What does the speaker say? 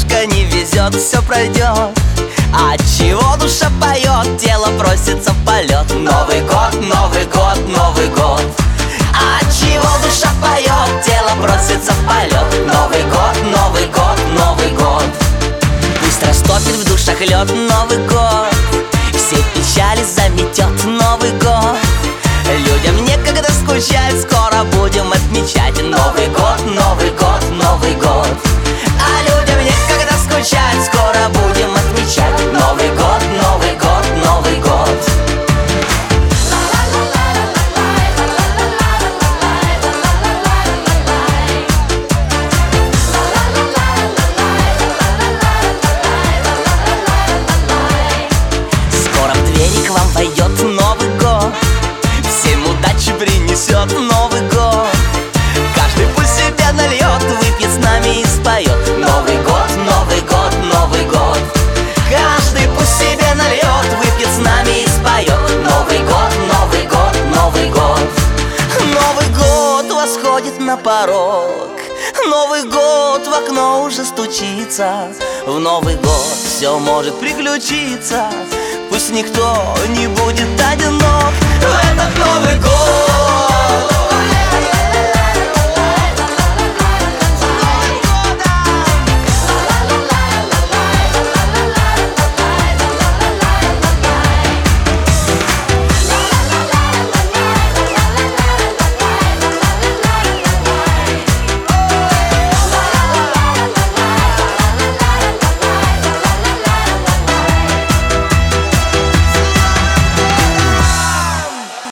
немножко не везет, все пройдет. А чего душа поет, тело просится в полет. Новый год, Новый год, Новый год. А чего душа поет, тело просится в полет. Новый год, Новый год, Новый год. Пусть растопит в душах лед Новый год, все печали заметет Новый год. Людям некогда скучать, скоро будем отмечать Новый год, Новый год, Новый год. А людям некогда скучать, скоро будем отмечать Новый год, Новый год, Новый год. Скоро в двери к вам войдет Новый год, всем удачи принесет Новый год. Каждый пусть себя нальет, выпьет с нами и споет Новый год, Новый год, Новый год. Каждый пусть себе нальет, выпьет с нами и споет Новый год, Новый год, Новый год. Новый год восходит на порог, Новый год в окно уже стучится. В Новый год все может приключиться, пусть никто не будет одинок в этот Новый год.